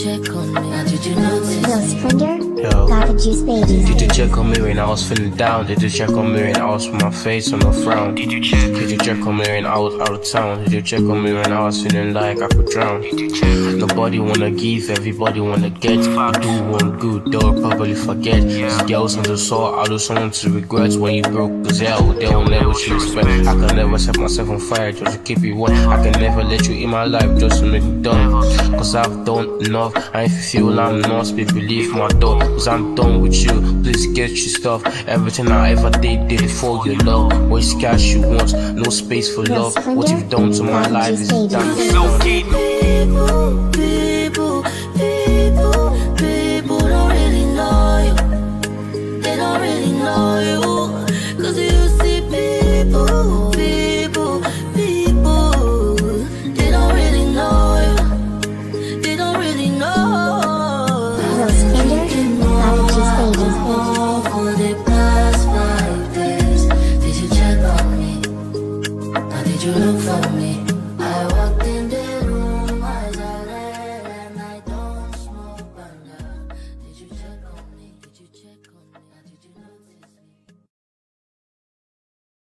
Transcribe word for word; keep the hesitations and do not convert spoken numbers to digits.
check on me? How did you notice? Lil Splendor, Yo. Lava Juice Babies. Did you check on me when I was feeling down? Did you check on me when I was with my face on a frown? Did you check? Did you check on me when I was out of town? Did you check on me when I was feeling like I could drown? Did you check? Nobody wanna give, everybody wanna get. You do one good, they'll probably forget. These girls on the soul, I do something to regret. When you broke as hell, they will never what you expect. I can never set myself on fire just to keep you warm. I can never let you in my life just to make me done. Cause I've done enough, and if you feel I'm not, please believe my thought. Cause I'm done with you, please get your stuff. Everything I ever did, did it for your love. Waste cash you want, no space for love. What you've done to my life is damn People, people, people, people don't really know you. They don't really know you. Cause you see people, people, people, they don't really know you. They don't really know. Lil Splendor, Lava Juice Babies.